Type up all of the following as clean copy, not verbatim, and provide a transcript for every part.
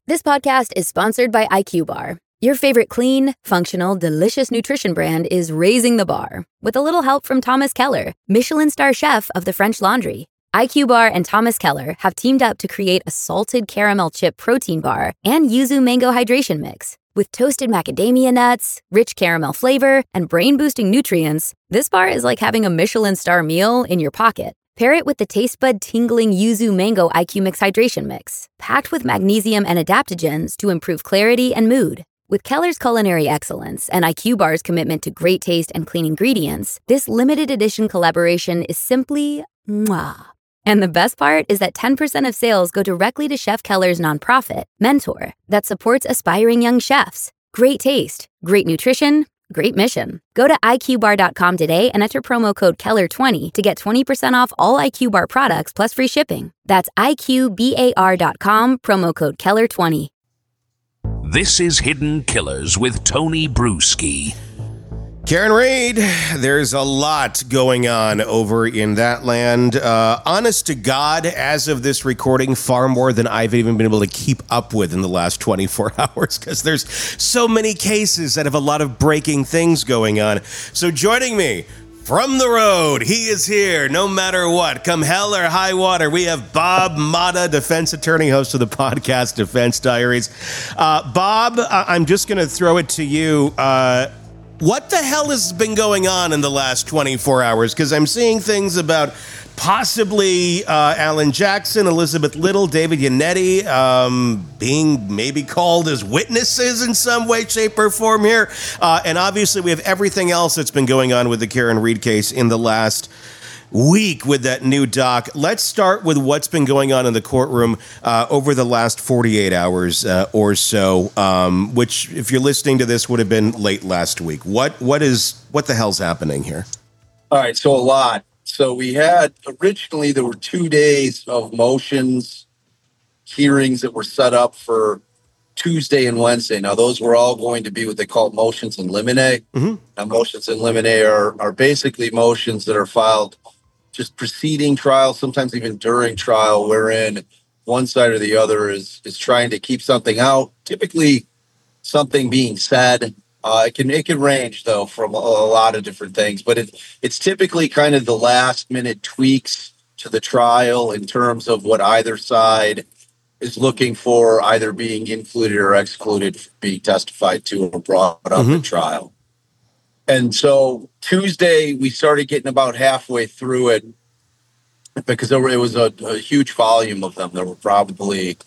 This podcast is sponsored by IQ Bar. Your favorite clean, functional, delicious nutrition brand is raising the bar with a little help from Thomas Keller, Michelin star chef of the French Laundry. IQ Bar and Thomas Keller have teamed up to create a salted caramel chip protein bar and yuzu mango hydration mix. With toasted macadamia nuts, rich caramel flavor, and brain-boosting nutrients, this bar is like having a Michelin star meal in your pocket. Pair it with the taste bud tingling yuzu mango IQ Mix hydration mix, packed with magnesium and adaptogens to improve clarity and mood. With Keller's culinary excellence and IQ Bar's commitment to great taste and clean ingredients, this limited edition collaboration is simply mwah. And the best part is that 10% of sales go directly to Chef Keller's nonprofit, Mentor, that supports aspiring young chefs. Great taste, great nutrition, great mission. Go to iqbar.com today and enter promo code Keller20 to get 20% off all IQ Bar products plus free shipping. That's iqbar.com, promo code Keller20. This is Hidden Killers with Tony Bruschi. Karen Read, there's a lot going on over in that land. Honest to God, as of this recording, far more than I've even been able to keep up with in the last 24 hours, because there's so many cases that have a lot of breaking things going on. So joining me from the road, he is here no matter what. Come hell or high water, we have Bob Motta, defense attorney, host of the podcast Defense Diaries. Bob, I'm just going to throw it to you. What the hell has been going on in the last 24 hours? Because I'm seeing things about possibly Alan Jackson, Elizabeth Little, David Yannetti being maybe called as witnesses in some way, shape, or form here. And obviously we have everything else that's been going on with the Karen Read case in the last week with that new doc. Let's start with what's been going on in the courtroom over the last 48 hours or so, which, if you're listening to this, would have been late last week. What the hell's happening here? All right, so a lot. So we had, originally there were 2 days of motions, hearings that were set up for Tuesday and Wednesday. Now, those were all going to be what they call motions in limine. Mm-hmm. Now, motions in limine are basically motions that are filed just preceding trial, sometimes even during trial, wherein one side or the other is trying to keep something out, typically something being said. It can range, though, from a lot of different things, but it's typically kind of the last minute tweaks to the trial in terms of what either side is looking for, either being included or excluded, being testified to or brought up in trial. And so Tuesday, we started getting about halfway through it because it was a huge volume of them. There were probably,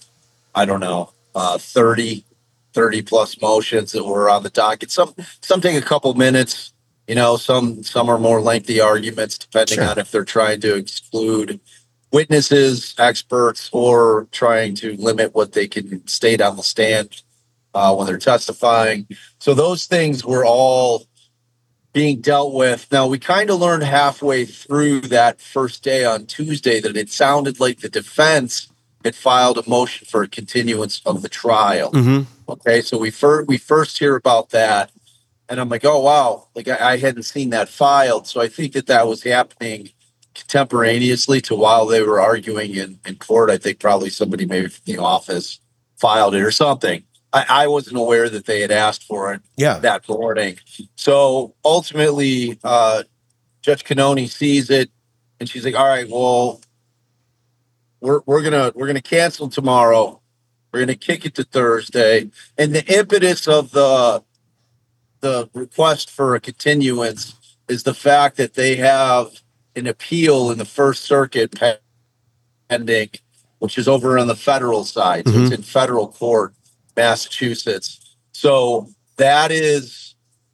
30 plus motions that were on the docket. Some take a couple minutes, some are more lengthy arguments, depending on if they're trying to exclude witnesses, experts, or trying to limit what they can state on the stand when they're testifying. So those things were all being dealt with. Now, we kind of learned halfway through that first day on Tuesday that it sounded like the defense had filed a motion for a continuance of the trial. Mm-hmm. Okay, so we first hear about that, and I'm like, oh, wow, like I hadn't seen that filed. So I think that was happening contemporaneously to while they were arguing in court. I think probably somebody maybe from the office filed it or something. I wasn't aware that they had asked for it that morning. So ultimately, Judge Cannoni sees it, and she's like, "All right, well, we're gonna cancel tomorrow. We're gonna kick it to Thursday." And the impetus of the request for a continuance is the fact that they have an appeal in the First Circuit pending, which is over on the federal side. Mm-hmm. So it's in federal court, Massachusetts. So that is,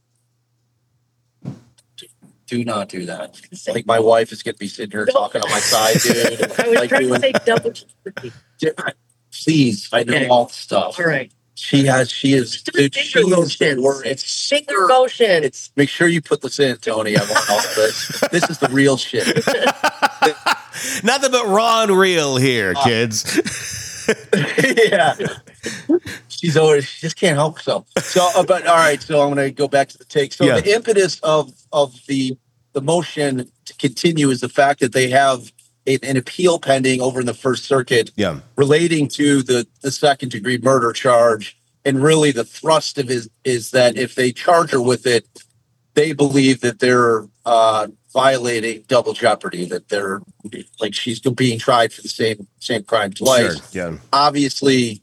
do not do that. Like, my wife is going to be sitting here talking on my side, dude. I was trying to say double. Please, I know all the stuff. All right. She is. Dude, It's finger motion. Make sure you put this in, Tony. I want all of this. This is the real shit. Nothing but raw and real here, kids. Yeah. She just can't help herself. So, but all right. So I'm going to go back to the take. So the impetus of the motion to continue is the fact that they have an appeal pending over in the First Circuit relating to the second degree murder charge. And really the thrust of it is that if they charge her with it, they believe that they're violating double jeopardy, that they're like she's being tried for the same crime twice. Sure. Yeah. Obviously,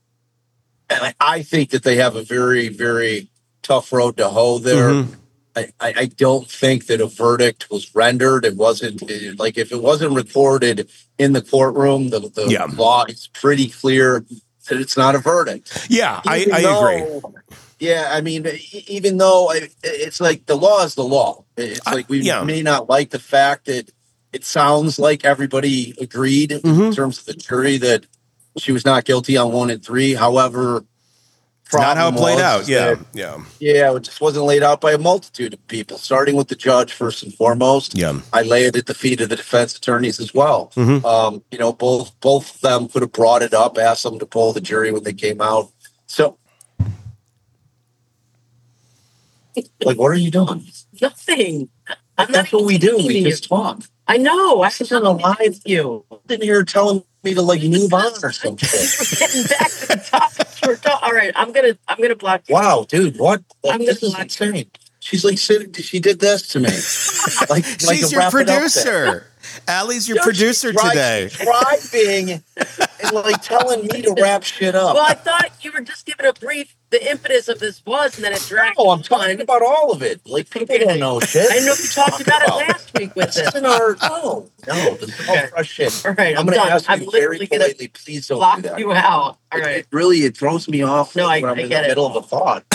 I think that they have a very, very tough road to hoe there. Mm-hmm. I don't think that a verdict was rendered. It wasn't like if it wasn't recorded in the courtroom, the law is pretty clear that it's not a verdict. Yeah, I agree. Yeah, I mean, even though it's like the law is the law. It's like we may not like the fact that it sounds like everybody agreed in terms of the jury that she was not guilty on 1 and 3. However, not how it played out. Yeah. It just wasn't laid out by a multitude of people, starting with the judge first and foremost. Yeah, I lay it at the feet of the defense attorneys as well. Both of them could have brought it up, asked them to poll the jury when they came out. So, like, what are you doing? Nothing. That's what we do. We just talk. I know. I was on a live view. Sitting here telling me to move on or something. We're getting back to the topic. All right, I'm gonna block you. Wow, dude, what? This is block insane. She's like she did this to me. She's your producer. Allie's your producer today. Driving and telling me to wrap shit up. Well, I thought you were just giving a brief. The impetus of this was, and then it dragged. Oh, I'm talking about all of it. People don't know shit. I know you talked about it last week with this. No, this is all fresh shit. All right, I'm going to ask you very politely, please don't do that. You out. All right. It throws me off. No, when I I'm in get the it. middle of a thought.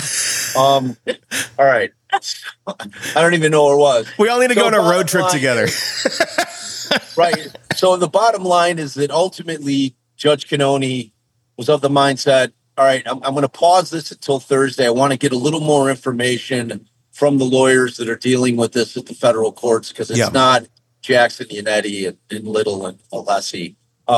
All right. I don't even know where it was. We all need to go on a road trip together. Right. So the bottom line is that ultimately Judge Cannone was of the mindset, all right, I'm going to pause this until Thursday. I want to get a little more information from the lawyers that are dealing with this at the federal courts because it's not Jackson, Yannetti, and Little and Alessi.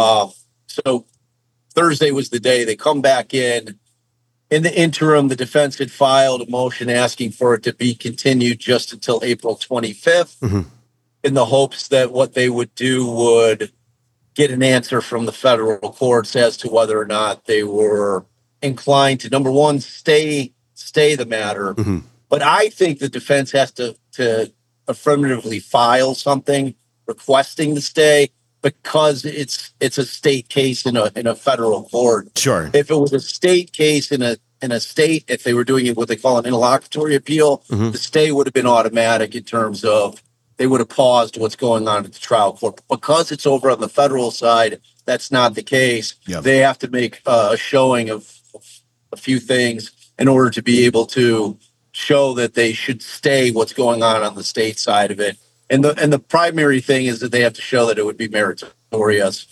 So Thursday was the day they come back in. In the interim, the defense had filed a motion asking for it to be continued just until April 25th in the hopes that what they would do would get an answer from the federal courts as to whether or not they were inclined to, number one, stay the matter. But I think the defense has to affirmatively file something requesting the stay because it's a state case in a federal court. Sure. If it was a state case in a state, if they were doing it what they call an interlocutory appeal, the stay would have been automatic in terms of they would have paused what's going on at the trial court. Because it's over on the federal side, that's not the case. They have to make a showing of a few things in order to be able to show that they should stay what's going on the state side of it. And the primary thing is that they have to show that it would be meritorious.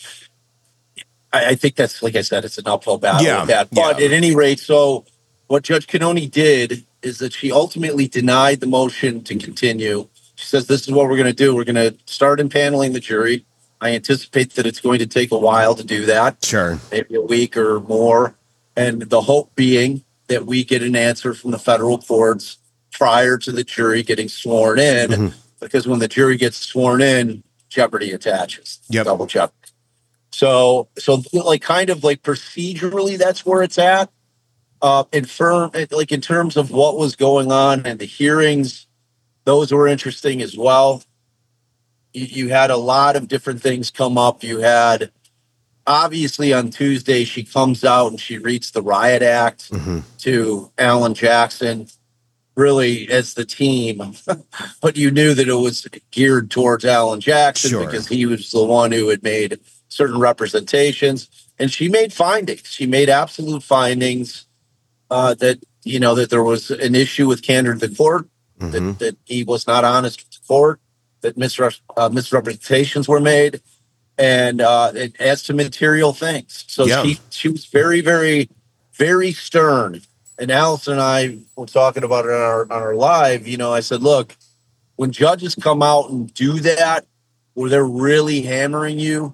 I think that's, like I said, it's an uphill battle with that. But at any rate, so what Judge Cannone did is that she ultimately denied the motion to continue. She says, this is what we're going to do. We're going to start impaneling the jury. I anticipate that it's going to take a while to do that. Sure. Maybe a week or more. And the hope being that we get an answer from the federal courts prior to the jury getting sworn in, because when the jury gets sworn in, jeopardy attaches. Double jeopardy. So kind of procedurally, that's where it's at. In terms of what was going on and the hearings, those were interesting as well. You had a lot of different things come up. You had, obviously, on Tuesday, she comes out and she reads the Riot Act to Alan Jackson, really as the team. But you knew that it was geared towards Alan Jackson because he was the one who had made certain representations. And she made findings. She made absolute findings that there was an issue with candor to the court, that he was not honest with the court, that misrepresentations were made, and as to material things. So she was very, very, very stern. And Allison and I were talking about it on our live. I said, look, when judges come out and do that, where they're really hammering you,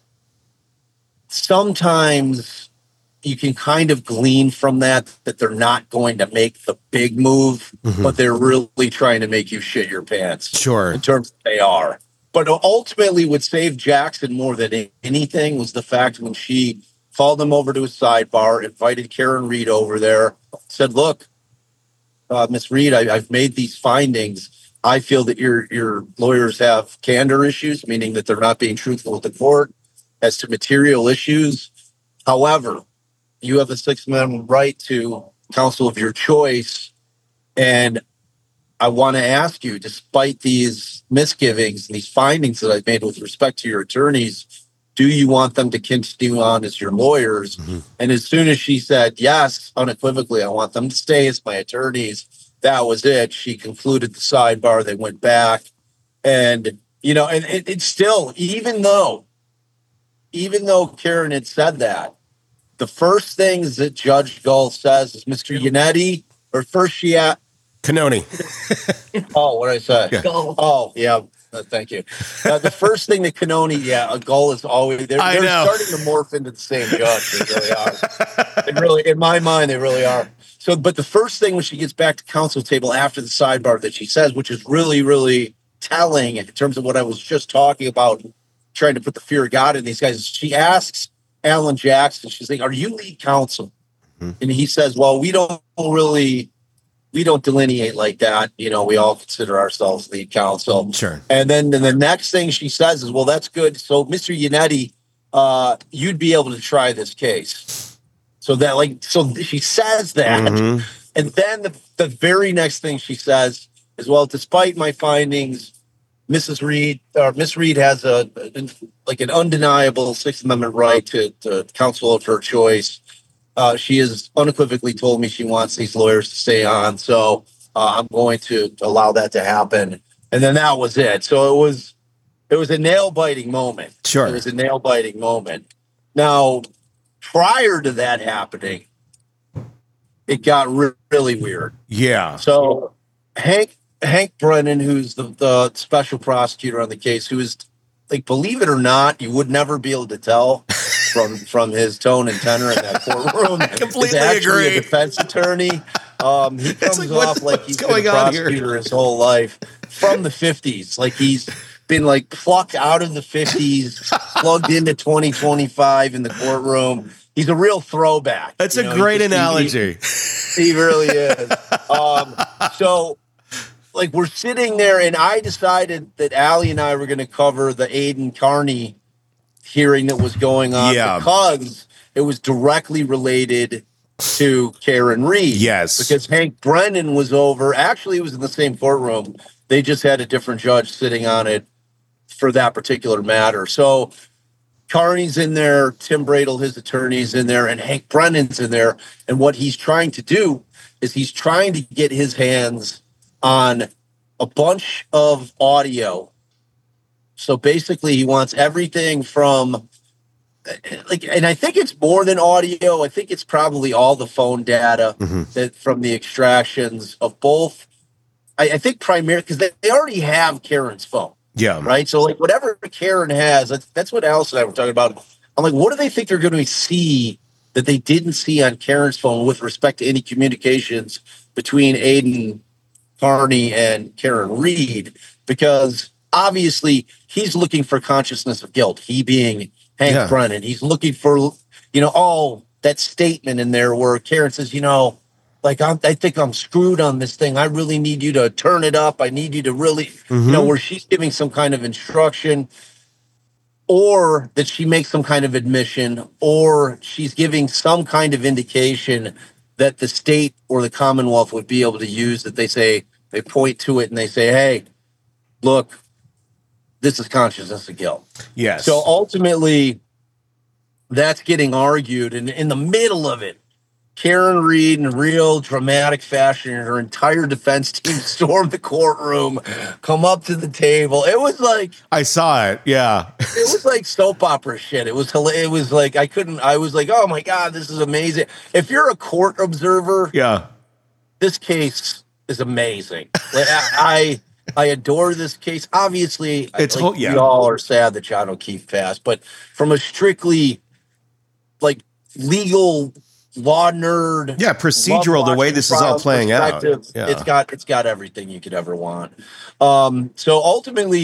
sometimes you can kind of glean from that they're not going to make the big move, but they're really trying to make you shit your pants. Sure. In terms of they are. But ultimately, what saved Jackson more than anything was the fact when she called him over to a sidebar, invited Karen Reed over there, said, "Look, Miss Reed, I've made these findings. I feel that your lawyers have candor issues, meaning that they're not being truthful with the court as to material issues. However, you have a Sixth Amendment right to counsel of your choice. And I want to ask you, despite these misgivings and these findings that I've made with respect to your attorneys, do you want them to continue on as your lawyers?" Mm-hmm. And as soon as she said yes, unequivocally, I want them to stay as my attorneys, that was it. She concluded the sidebar. They went back. And, and it's still, even though Karen had said that, the first things that Judge Gull says is, "Mr. Yannetti," or first she at Cannoni. Oh, what did I say? Yeah. Oh, yeah. Thank you. The first thing that Cannoni, a Gull is always they're starting to morph into the same judge. They really are. They really, in my mind, they really are. So, but the first thing when she gets back to counsel table after the sidebar that she says, which is really, really telling in terms of what I was just talking about, trying to put the fear of God in these guys. She asks Alan Jackson, she's like, "Are you lead counsel?" Mm-hmm. And he says, "Well, we don't delineate like that. We all consider ourselves lead counsel." Sure. And then the next thing she says is, "Well, that's good. So, Mr. Yannetti, you'd be able to try this case." So she says that. Mm-hmm. And then the very next thing she says is, "Well, despite my findings, Miss Reed has an undeniable Sixth Amendment right to counsel of her choice. She has unequivocally told me she wants these lawyers to stay on, so I'm going to allow that to happen." And then that was it. So it was a nail-biting moment. Sure. It was a nail-biting moment. Now, prior to that happening, it got really weird. Yeah. So Hank Brennan, who's the special prosecutor on the case, who is, believe it or not, you would never be able to tell from his tone and tenor in that courtroom. I completely He's actually agree. a defense attorney. He comes off like he's been a prosecutor his whole life from the 50s. Like he's been plucked out of the 50s, plugged into 2025 in the courtroom. He's a real throwback. That's a great analogy. He really is. So we're sitting there, and I decided that Allie and I were going to cover the Aidan Carney hearing that was going on because it was directly related to Karen Reed. Yes. Because Hank Brennan was over. Actually, it was in the same courtroom. They just had a different judge sitting on it for that particular matter. So Carney's in there, Tim Bradle, his attorney's in there, and Hank Brennan's in there. And what he's trying to do is he's trying to get his hands on a bunch of audio. So basically, he wants everything from, and I think it's more than audio. I think it's probably all the phone data that from the extractions of both. I think primarily because they already have Karen's phone. Yeah. Right. So whatever Karen has, that's what Alice and I were talking about. I'm like, what do they think they're going to see that they didn't see on Karen's phone with respect to any communications between Aidan Carney and Karen Reed? Because obviously he's looking for consciousness of guilt. He being Hank Brennan, he's looking for, that statement in there where Karen says, I think I'm screwed on this thing. I really need you to turn it up. I need you to really, where she's giving some kind of instruction, or that she makes some kind of admission, or she's giving some kind of indication that the state or the Commonwealth would be able to use, that they point to it and they say, "Hey, look, this is consciousness of guilt." Yes. So ultimately, that's getting argued. And in the middle of it, Karen Reed, in real dramatic fashion, and her entire defense team stormed the courtroom, come up to the table. It was I saw it. Yeah. It was like soap opera shit. It was hilarious. It was I was like, oh my God, this is amazing. If you're a court observer, this case is amazing. I adore this case. Obviously, we all are sad that John O'Keefe passed, but from a strictly legal law nerd, procedural, the way this is all playing out, it's got everything you could ever want. So ultimately,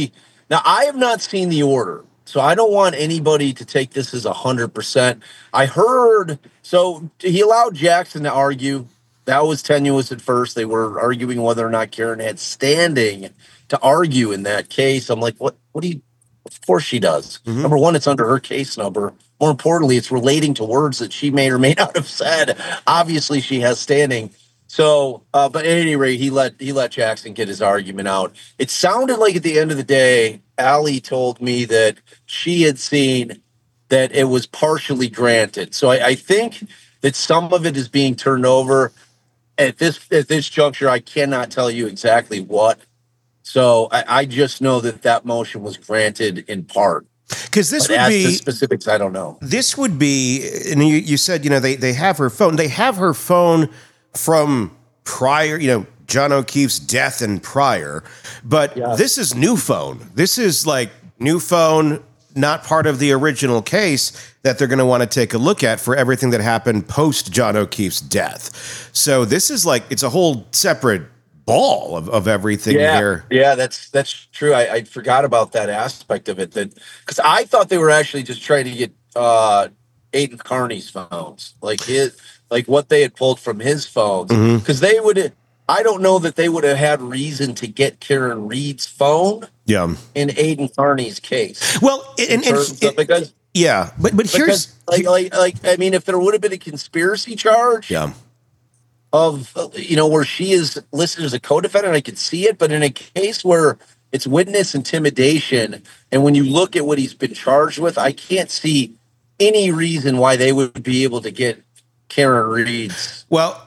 Now, I have not seen the order, so I don't want anybody to take this as 100%. I heard, so he allowed Jackson to argue. That was tenuous at first. They were arguing whether or not Karen had standing to argue in that case. I'm like, what do you, of course she does. Mm-hmm. Number one, it's under her case number. More importantly, it's relating to words that she may or may not have said. Obviously, she has standing. So, but at any rate, he let Jackson get his argument out. It sounded like at the end of the day, Allie told me that she had seen that it was partially granted. So I think that some of it is being turned over at this juncture. I cannot tell you exactly what. So I just know that motion was granted in part. Because this would be the specifics. I don't know. This would be, and you said, they have her phone. They have her phone from prior, John O'Keefe's death and prior. But This is new phone. This is like new phone, not part of the original case that they're going to want to take a look at for everything that happened post John O'Keefe's death. So this is like, it's a whole separate ball of everything here. Yeah, that's true. I forgot about that aspect of it. That because I thought they were actually just trying to get Aiden Carney's phones, like what they had pulled from his phones, because they would. I don't know that they would have had reason to get Karen Reed's phone. Yeah. In Aiden Carney's case. Well, because here's I mean, if there would have been a conspiracy charge. Yeah. Of where she is listed as a co-defendant, I could see it, but in a case where it's witness intimidation, and when you look at what he's been charged with, I can't see any reason why they would be able to get Karen Reed's. Well,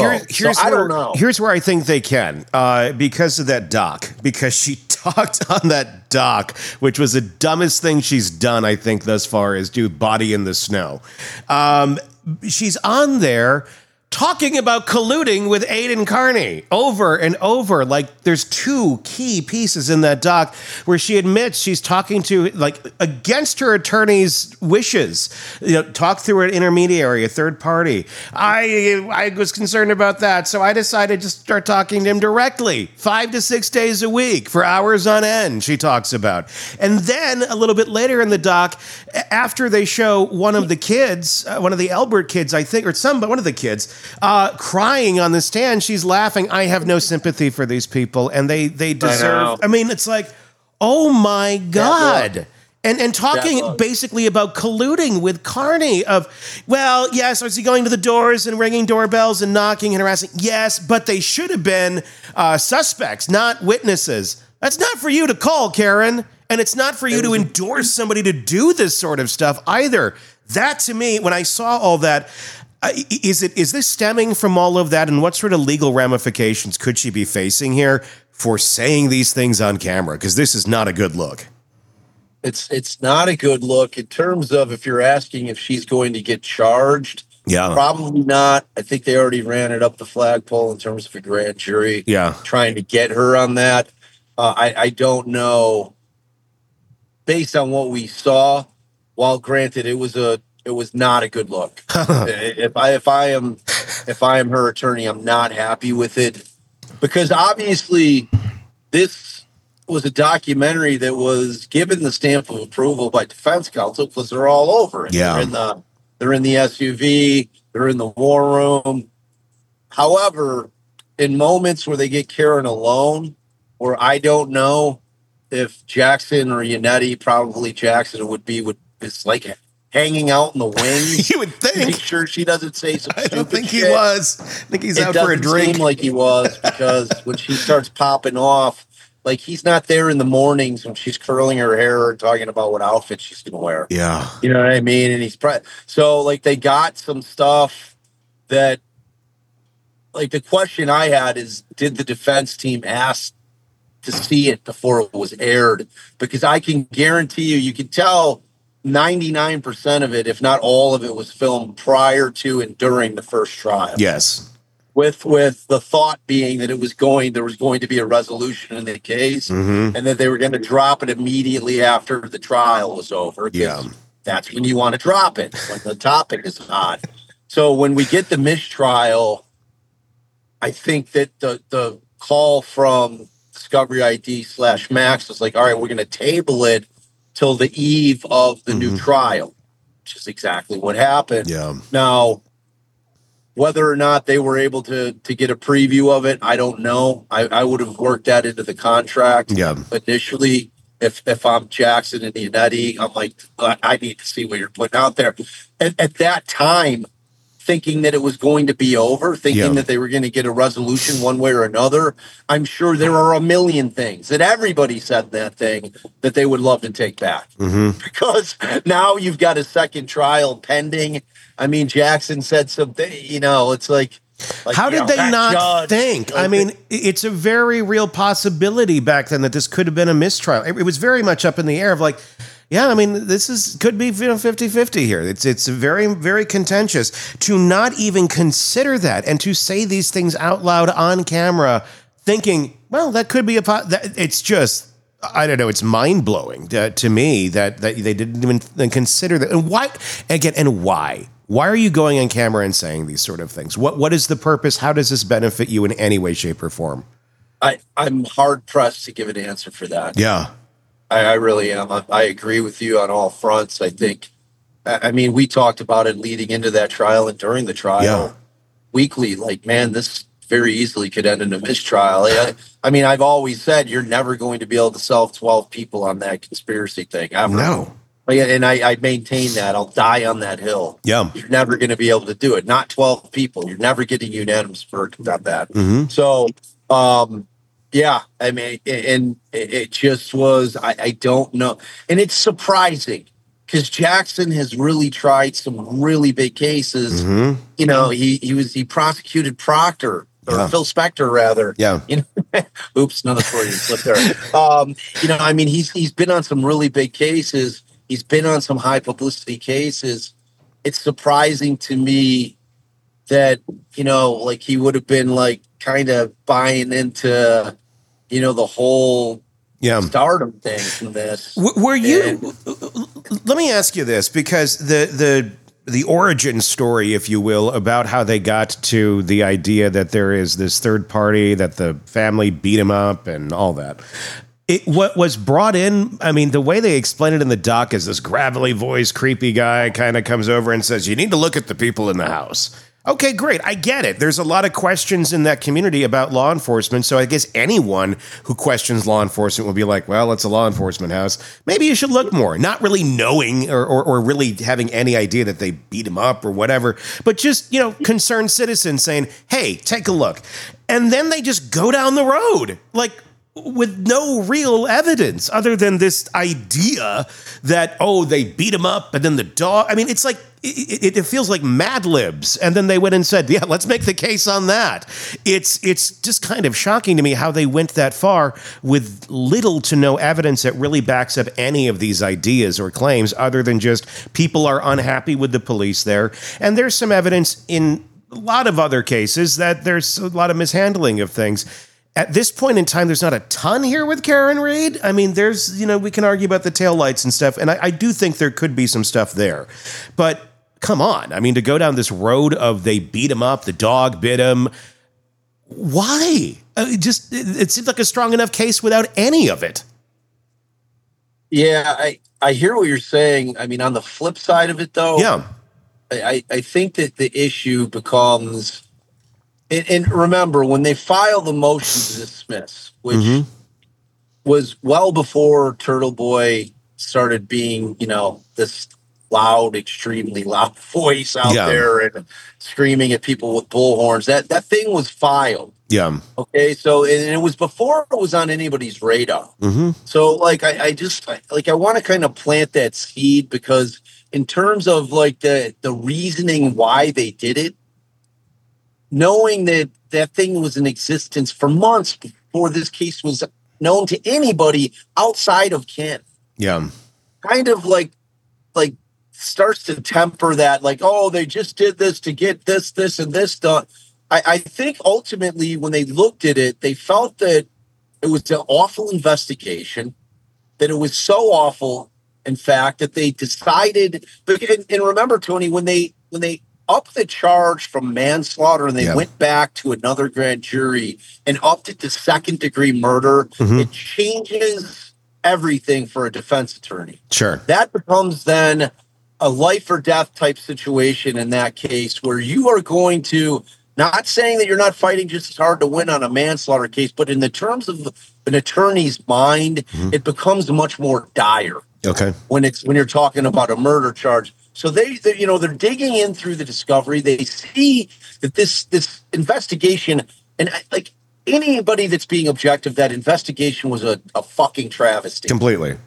here's where I think they can, because of that doc, because she talked on that doc, which was the dumbest thing she's done, I think, thus far, is do Body in the Snow. She's on there talking about colluding with Aiden Carney over and over. Like, there's two key pieces in that doc where she admits she's talking to, like, against her attorney's wishes, talk through an intermediary, a third party. I was concerned about that, so I decided to start talking to him directly, 5 to 6 days a week for hours on end, she talks about. And then a little bit later in the doc, after they show one of the kids, one of the Elbert kids, I think, or one of the kids, crying on the stand, she's laughing. I have no sympathy for these people, and they deserve. I mean, it's like, oh my God. And talking basically about colluding with Carney of, well, yes, is he going to the doors and ringing doorbells and knocking and harassing? Yes, but they should have been suspects, not witnesses. That's not for you to call, Karen. And it's not for you to endorse somebody to do this sort of stuff either. That, to me, when I saw all that, is this stemming from all of that? And what sort of legal ramifications could she be facing here for saying these things on camera? Because this is not a good look. It's not a good look in terms of if you're asking if she's going to get charged. Yeah. Probably not. I think they already ran it up the flagpole in terms of a grand jury. Yeah. Trying to get her on that. I don't know. Based on what we saw, while granted it was not a good look. If I am her attorney, I'm not happy with it, because obviously this was a documentary that was given the stamp of approval by defense counsel because they're all over it. Yeah. They're in the SUV, they're in the war room. However, in moments where they get Karen alone, where I don't know if Jackson or Yannetti, probably Jackson is like hanging out in the wings. You would think. Make sure she doesn't say some stupid I don't think shit. he was. I think he's out for a drink. It doesn't seem like he was, because when she starts popping off, like, he's not there in the mornings when she's curling her hair and talking about what outfit she's going to wear. Yeah. You know what I mean? And so, like, they got some stuff that, like, the question I had is, did the defense team ask to see it before it was aired? Because I can guarantee you can tell 99% of it, if not all of it, was filmed prior to and during the first trial. Yes. With the thought being that there was going to be a resolution in the case, and that they were going to drop it immediately after the trial was over. Yeah. That's when you want to drop it, when the topic is hot. So when we get the mistrial, I think that the call from Discovery ID / Max was like, all right, we're going to table it till the eve of the new trial, which is exactly what happened. Yeah. Now, whether or not they were able to get a preview of it, I don't know. I would have worked that into the contract initially. If I'm Jackson and Yannetti, I'm like, I need to see what you're putting out there. At that time, thinking that it was going to be over, thinking that they were going to get a resolution one way or another, I'm sure there are a million things that everybody said that thing that they would love to take back. Because now you've got a second trial pending. I mean, Jackson said something, it's like how did they not think? I mean, it's a very real possibility back then that this could have been a mistrial. It was very much up in the air of like, yeah, I mean, could be 50-50 here. It's very, very contentious to not even consider that and to say these things out loud on camera, thinking, well, that could be it's just, I don't know, it's mind blowing to me that they didn't even consider that. And why? Again, and why? Why are you going on camera and saying these sort of things? What is the purpose? How does this benefit you in any way, shape, or form? I'm hard pressed to give an answer for that. Yeah. I really am. I agree with you on all fronts. I think, I mean, we talked about it leading into that trial and during the trial weekly. Like, man, this very easily could end in a mistrial. I mean, I've always said you're never going to be able to solve 12 people on that conspiracy thing. Ever. No. And I maintain that. I'll die on that hill. Yeah. You're never going to be able to do it. Not 12 people. You're never getting unanimous verdict on that. So, yeah, I mean, and it just was, I don't know. And it's surprising because Jackson has really tried some really big cases. He prosecuted Proctor or Phil Spector rather. Yeah. Oops, another story slipped there. I mean, he's been on some really big cases. He's been on some high publicity cases. It's surprising to me that, like he would have been like kind of buying into, the whole stardom thing from this. Were you? Let me ask you this, because the origin story, if you will, about how they got to the idea that there is this third party, that the family beat him up and all that. What was brought in, I mean, the way they explain it in the doc is this gravelly voice, creepy guy kind of comes over and says, you need to look at the people in the house. Okay, great. I get it. There's a lot of questions in that community about law enforcement. So I guess anyone who questions law enforcement will be like, well, it's a law enforcement house. Maybe you should look more. Not really knowing or really having any idea that they beat him up or whatever, but just, concerned citizens saying, hey, take a look. And then they just go down the road. Like, with no real evidence other than this idea that, they beat him up and then the dog. I mean, it's like, it feels like Mad Libs. And then they went and said, yeah, let's make the case on that. It's just kind of shocking to me how they went that far with little to no evidence that really backs up any of these ideas or claims other than just people are unhappy with the police there. And there's some evidence in a lot of other cases that there's a lot of mishandling of things. At this point in time, there's not a ton here with Karen Read. I mean, there's, we can argue about the taillights and stuff, and I do think there could be some stuff there. But come on. I mean, to go down this road of they beat him up, the dog bit him. Why? It seems like a strong enough case without any of it. Yeah, I hear what you're saying. I mean, on the flip side of it, though, I think that the issue becomes... And remember, when they filed the motion to dismiss, which was well before Turtle Boy started being, this loud, extremely loud voice out there and screaming at people with bullhorns, that thing was filed. Yeah. Okay. So, and it was before it was on anybody's radar. So, like, I want to kind of plant that seed because in terms of like the reasoning why they did it, knowing that that thing was in existence for months before this case was known to anybody outside of Ken. Yeah. Kind of like starts to temper that, like, they just did this to get this, and this done. I think ultimately when they looked at it, they felt that it was an awful investigation, that it was so awful, in fact, that they decided, and remember, Tony, when they up the charge from manslaughter and they went back to another grand jury and upped it to second-degree murder, it changes everything for a defense attorney. Sure. That becomes then a life or death type situation in that case where you are going to, not saying that you're not fighting just as hard to win on a manslaughter case, but in the terms of an attorney's mind, it becomes much more dire. Okay. When you're talking about a murder charge. So they're digging in through the discovery. They see that this investigation, and like anybody that's being objective, that investigation was a fucking travesty. Completely.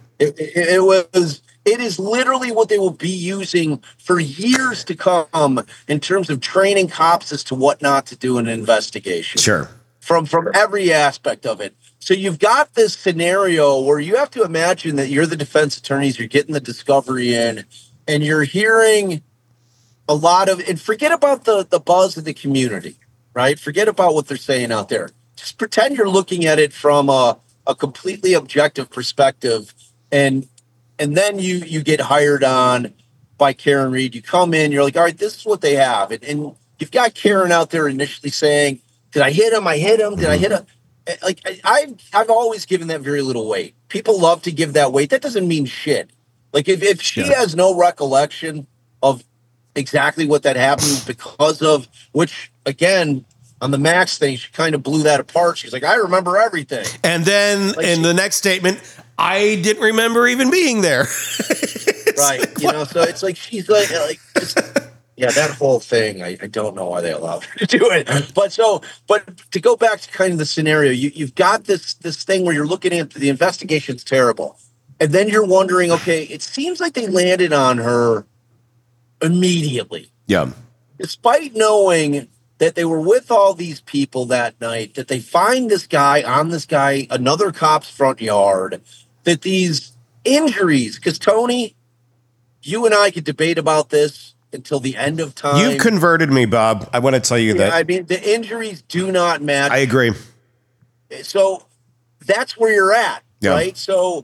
It is literally what they will be using for years to come in terms of training cops as to what not to do in an investigation. Sure. From every aspect of it. So you've got this scenario where you have to imagine that you're the defense attorneys, you're getting the discovery in, and you're hearing a lot of, and forget about the buzz of the community, right? Forget about what they're saying out there. Just pretend you're looking at it from a completely objective perspective, and then you get hired on by Karen Read. You come in, you're like, all right, this is what they have. And you've got Karen out there initially saying, did I hit him? I hit him. Did I hit him? Like, I've always given that very little weight. People love to give that weight. That doesn't mean shit. Like, if she has no recollection of exactly what that happened because of, which, again, on the Max thing, she kind of blew that apart. She's like, I remember everything. And then in the next statement, I didn't remember even being there. Right. Like, so it's like, she's like just, yeah, that whole thing, I don't know why they allowed her to do it. But to go back to kind of the scenario, you've got this thing where you're looking at the investigation's terrible. And then you're wondering, okay, it seems like they landed on her immediately. Yeah. Despite knowing that they were with all these people that night, that they find this guy, another cop's front yard, that these injuries, because Tony, you and I could debate about this until the end of time. You've converted me, Bob. I want to tell you that. I mean, the injuries do not matter. I agree. So that's where you're at, right? So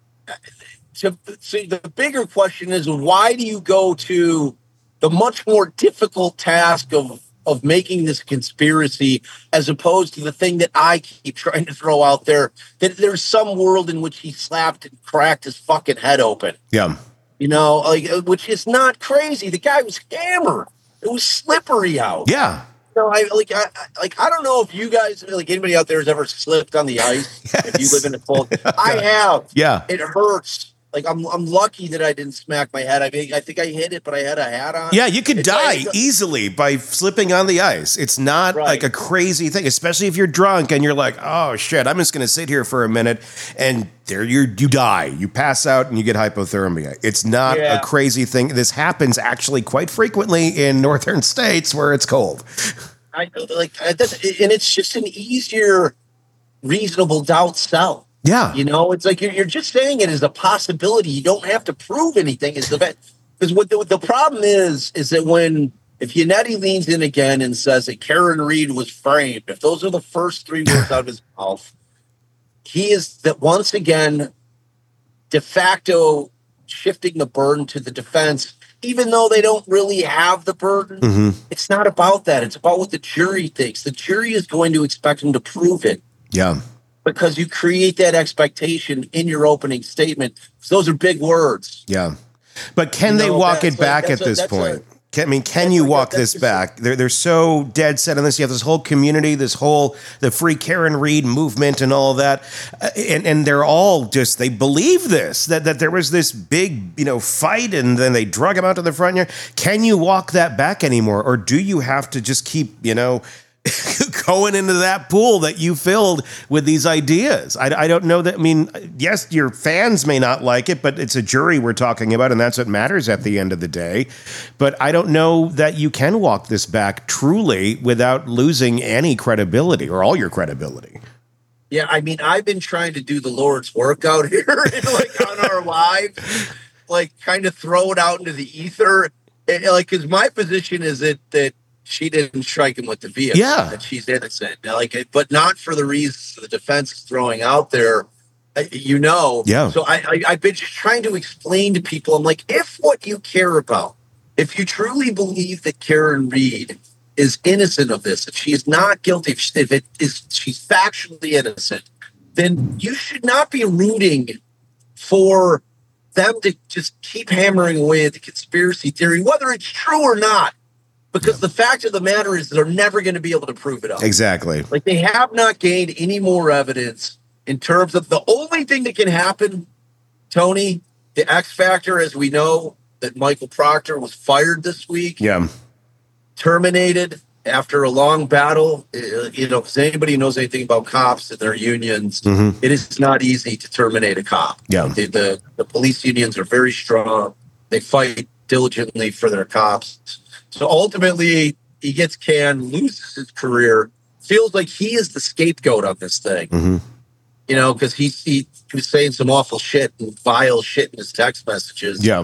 the bigger question is, why do you go to the much more difficult task of making this conspiracy as opposed to the thing that I keep trying to throw out there, that there's some world in which he slapped and cracked his fucking head open. Yeah. Which is not crazy. The guy was hammered. It was slippery out. Yeah. I don't know if you guys, like anybody out there has ever slipped on the ice. Yes. If you live in a cold, I have. Yeah. It hurts. Like I'm lucky that I didn't smack my head. I mean, I think I hit it, but I had a hat on. Yeah, you could die easily by slipping on the ice. It's not like a crazy thing, especially if you're drunk and you're like, oh shit, I'm just going to sit here for a minute, and there you die. You pass out and you get hypothermia. It's not a crazy thing. This happens actually quite frequently in northern states where it's cold. And it's just an easier, reasonable doubt sell. Yeah. It's like you're just saying it as a possibility. You don't have to prove anything. Because what the problem is that if Yannetti leans in again and says that Karen Read was framed, if those are the first three words out of his mouth, he is that once again de facto shifting the burden to the defense, even though they don't really have the burden. Mm-hmm. It's not about that. It's about what the jury thinks. The jury is going to expect him to prove it. Yeah. Because you create that expectation in your opening statement. So those are big words. Yeah. But can they walk it back at this point? Can you walk this back? They're so dead set on this. You have this whole community, the Free Karen Read movement and all that. And they're all just, they believe this, that there was this big, fight and then they drug him out to the front yard. Can you walk that back anymore? Or do you have to just keep, going into that pool that you filled with these ideas? I don't know that. I mean, yes, your fans may not like it, but it's a jury we're talking about, and that's what matters at the end of the day. But I don't know that you can walk this back truly without losing any credibility or all your credibility. Yeah, I mean, I've been trying to do the Lord's work out here, on our live, kind of throw it out into the ether, because my position is that she didn't strike him with the vehicle. Yeah. That she's innocent. But not for the reasons the defense is throwing out there, Yeah. So I've been just trying to explain to people, I'm like, if what you care about if you truly believe that Karen Reed is innocent of this, if she is not guilty, if she's factually innocent, then you should not be rooting for them to just keep hammering away at the conspiracy theory, whether it's true or not. Because the fact of the matter is they're never going to be able to prove it up. Exactly. Like, they have not gained any more evidence in terms of the only thing that can happen, Tony, the X factor, as we know, that Michael Proctor was fired this week. Yeah. Terminated after a long battle. Because anybody who knows anything about cops and their unions, it is not easy to terminate a cop. Yeah. The police unions are very strong. They fight diligently for their cops. So ultimately, he gets canned, loses his career, feels like he is the scapegoat on this thing. Because he was saying some awful shit and vile shit in his text messages. Yeah.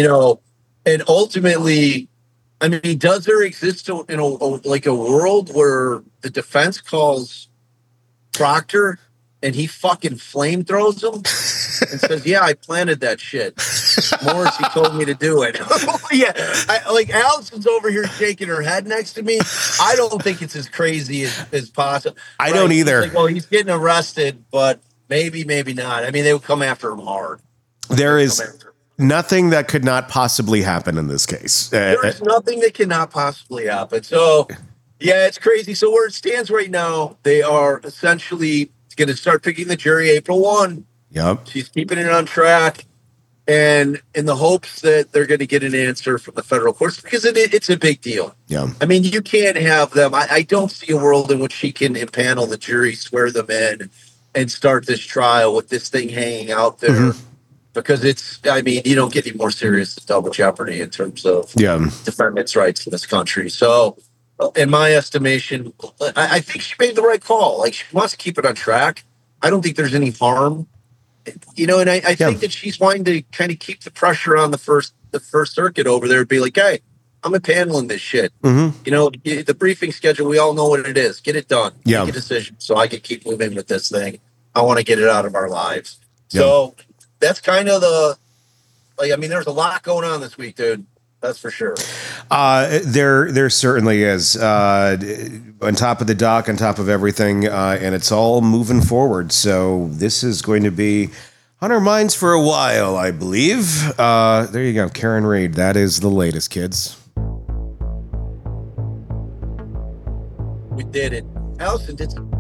And ultimately, I mean, does there exist a world where the defense calls Proctor and he fucking flamethrows him and says, "Yeah, I planted that shit. Morrissey told me to do it." Yeah, Allison's over here shaking her head next to me. I don't think it's as crazy as possible. I don't either. Well, he's getting arrested, but maybe not. I mean, they would come after him hard. There is nothing that could not possibly happen in this case. There's nothing that cannot possibly happen. So, yeah, it's crazy. So where it stands right now, they are essentially going to start picking the jury April 1. Yep. She's keeping it on track, and in the hopes that they're going to get an answer from the federal courts, because it's a big deal. Yeah. I mean, you can't have them. I don't see a world in which she can impanel the jury, swear them in, and start this trial with this thing hanging out there. Because you don't get any more serious than double jeopardy in terms of defendants' rights in this country. So, in my estimation, I think she made the right call. Like, she wants to keep it on track. I don't think there's any harm, and I think that she's wanting to kind of keep the pressure on the First Circuit over there, be like, hey, I'm impaneling this shit. The briefing schedule, we all know what it is. Get it done. Yeah. Make a decision so I can keep moving with this thing. I want to get it out of our lives. So that's kind of there's a lot going on this week, dude. That's for sure. There certainly is. On top of the dock, on top of everything, and it's all moving forward. So this is going to be on our minds for a while, I believe. There you go, Karen Reed. That is the latest, kids. We did it. Allison did some